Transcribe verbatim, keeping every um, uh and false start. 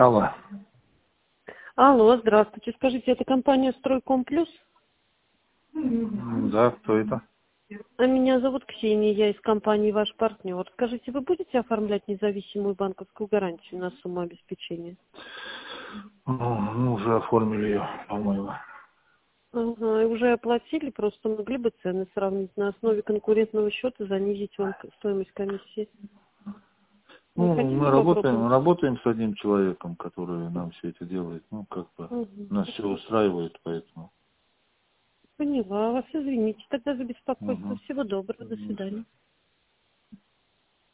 Алло. Алло, здравствуйте. Скажите, это компания «Стройком Плюс»? Да, кто это? А меня зовут Ксения, я из компании «Ваш партнер». Скажите, вы будете оформлять независимую банковскую гарантию на сумму обеспечения? Ну, мы уже оформили ее, по-моему. Ага, и уже оплатили, просто могли бы цены сравнить на основе конкурентного счета, занизить вам к- стоимость комиссии. Не Ну, хотите мы работаем, попробовать? работаем с одним человеком, который нам все это делает. Ну, как бы, Угу. нас все устраивает, поэтому. Поняла вас, извините, тогда за беспокойство. Угу. Всего доброго, до свидания.